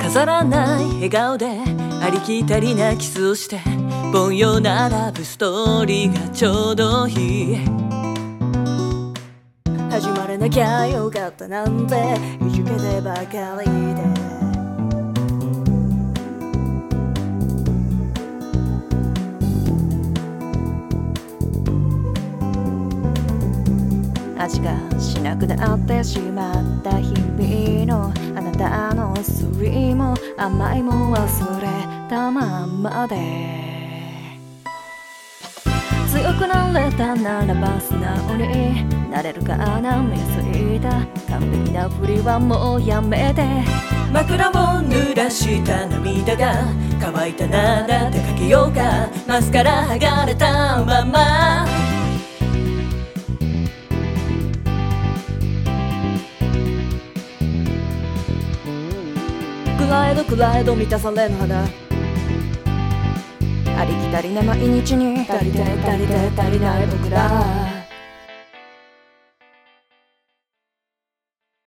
飾らない笑顔でありきたりなキスをして、凡庸なラブストーリーがちょうどいい。始まらなきゃよかったなんていじけてばかりで、味がしなくなってしまった日々のあなたのストーリーも甘いも忘れたまんまで、強くなれたならば素直になれるかな。見すぎた完璧なふりはもうやめて、枕を濡らした涙が乾いたなら出かけようか。マスカラ剥がれたまま暗いと満たされぬ肌、ありきたりな毎日に足りない僕ら。